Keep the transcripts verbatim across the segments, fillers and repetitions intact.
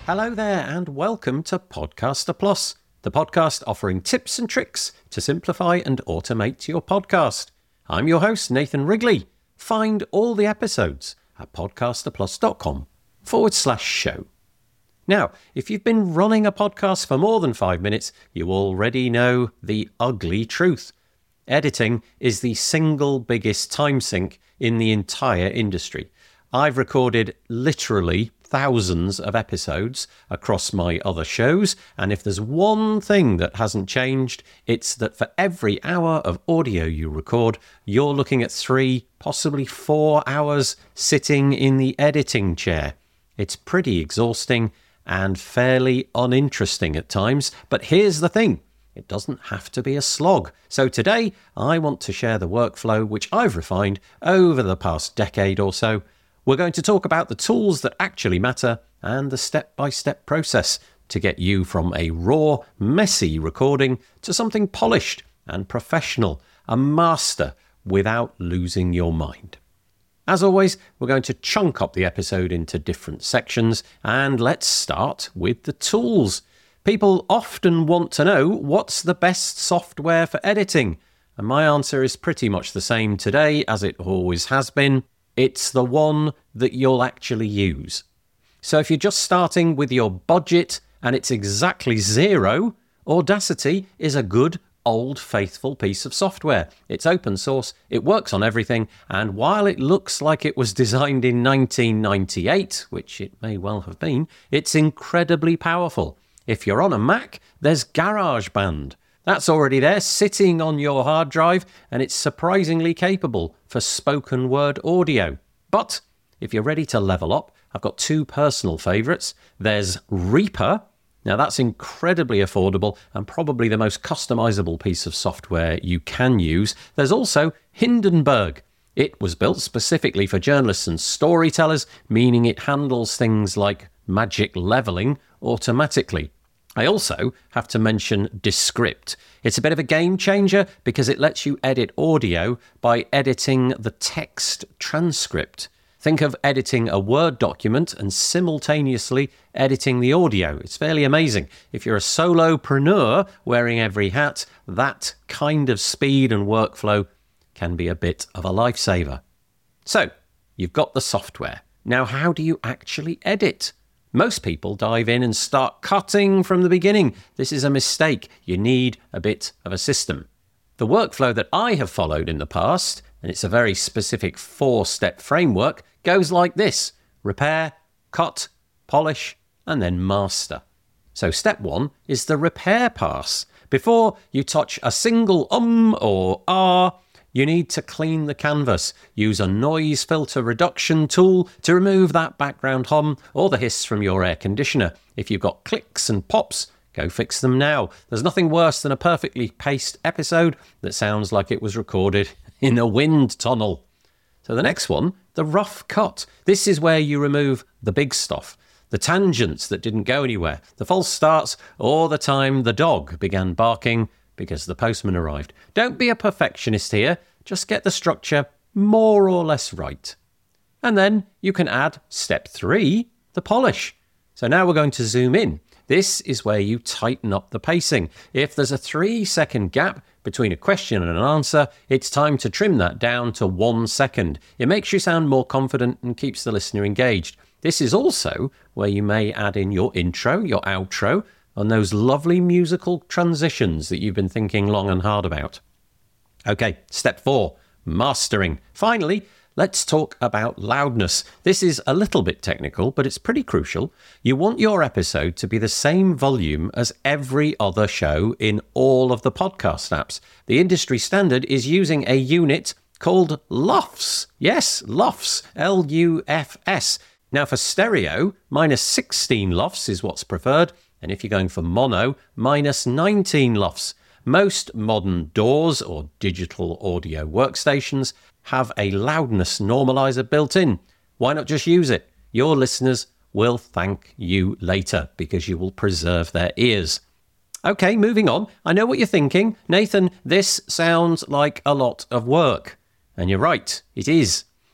Hello there and welcome to Podcaster Plus, the podcast offering tips and tricks to simplify and automate your podcast. I'm your host, Nathan Wrigley. Find all the episodes at podcasterplus.com forward slash show. Now, if you've been running a podcast for more than five minutes, you already know the ugly truth. Editing is the single biggest time sink in the entire industry. I've recorded literally thousands of episodes across my other shows, and if there's one thing that hasn't changed, it's that for every hour of audio you record, you're looking at three, possibly four hours sitting in the editing chair. It's pretty exhausting and fairly uninteresting at times, but here's the thing. It doesn't have to be a slog. So today, I want to share the workflow which I've refined over the past decade or so. We're going to talk about the tools that actually matter and the step-by-step process to get you from a raw, messy recording to something polished and professional, a master without losing your mind. As always, we're going to chunk up the episode into different sections, and let's start with the tools. People often want to know what's the best software for editing, and my answer is pretty much the same today as it always has been. It's the one that you'll actually use. So if you're just starting with your budget and it's exactly zero, Audacity is a good, old, faithful piece of software. It's open source, it works on everything, and while it looks like it was designed in nineteen ninety-eight, which it may well have been, it's incredibly powerful. If you're on a Mac, there's GarageBand. That's already there, sitting on your hard drive, and it's surprisingly capable for spoken word audio. But if you're ready to level up, I've got two personal favourites. There's Reaper. Now that's incredibly affordable and probably the most customizable piece of software you can use. There's also Hindenburg. It was built specifically for journalists and storytellers, meaning it handles things like magic leveling automatically. I also have to mention Descript. It's a bit of a game changer because it lets you edit audio by editing the text transcript. Think of editing a Word document and simultaneously editing the audio. It's fairly amazing. If you're a solopreneur wearing every hat, that kind of speed and workflow can be a bit of a lifesaver. So, you've got the software. Now, how do you actually edit? Most people dive in and start cutting from the beginning. This is a mistake. You need a bit of a system. The workflow that I have followed in the past, and it's a very specific four-step framework, goes like this: repair, cut, polish, and then master. So step one is the repair pass. Before you touch a single um or ah, you need to clean the canvas. Use a noise filter reduction tool to remove that background hum or the hiss from your air conditioner. If you've got clicks and pops, go fix them now. There's nothing worse than a perfectly paced episode that sounds like it was recorded in a wind tunnel. So the next one, the rough cut. This is where you remove the big stuff. The tangents that didn't go anywhere, the false starts, or the time the dog began barking because the postman arrived. Don't be a perfectionist here, just get the structure more or less right. And then you can add step three, the polish. So now we're going to zoom in. This is where you tighten up the pacing. If there's a three second gap between a question and an answer, it's time to trim that down to one second. It makes you sound more confident and keeps the listener engaged. This is also where you may add in your intro, your outro, and those lovely musical transitions that you've been thinking long and hard about. Okay, step four, mastering. Finally, let's talk about loudness. This is a little bit technical, but it's pretty crucial. You want your episode to be the same volume as every other show in all of the podcast apps. The industry standard is using a unit called LUFS. Yes, LUFS, L U F S. Now for stereo, minus sixteen LUFS is what's preferred. And if you're going for mono, minus nineteen LUFS. Most modern D A Ws, or digital audio workstations, have a loudness normalizer built in. Why not just use it? Your listeners will thank you later because you will preserve their ears. Okay, moving on. I know what you're thinking. Nathan, this sounds like a lot of work. And you're right, it is.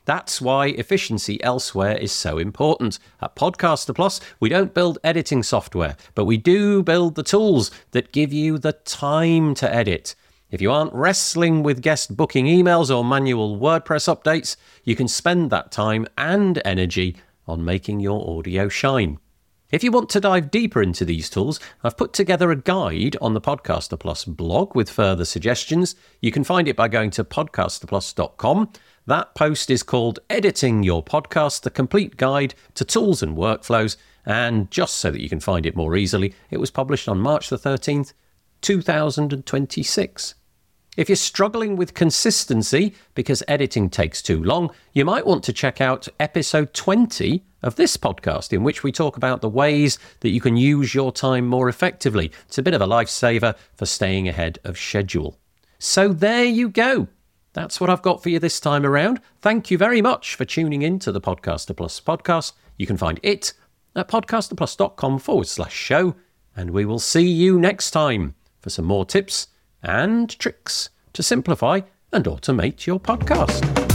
That's why efficiency elsewhere is so important. At Podcaster Plus, we don't build editing software, but we do build the tools that give you the time to edit. If you aren't wrestling with guest booking emails or manual WordPress updates, you can spend that time and energy on making your audio shine. If you want to dive deeper into these tools, I've put together a guide on the Podcaster Plus blog with further suggestions. You can find it by going to podcaster plus dot com. That post is called Editing Your Podcast, the complete guide to tools and workflows. And just so that you can find it more easily, it was published on March the thirteenth, two thousand twenty-six. If you're struggling with consistency because editing takes too long, you might want to check out episode twenty of this podcast, in which we talk about the ways that you can use your time more effectively. It's a bit of a lifesaver for staying ahead of schedule. So there you go. That's what I've got for you this time around. Thank you very much for tuning in to the Podcaster Plus podcast. You can find it at podcasterplus.com forward slash show. And we will see you next time for some more tips and tricks to simplify and automate your podcast.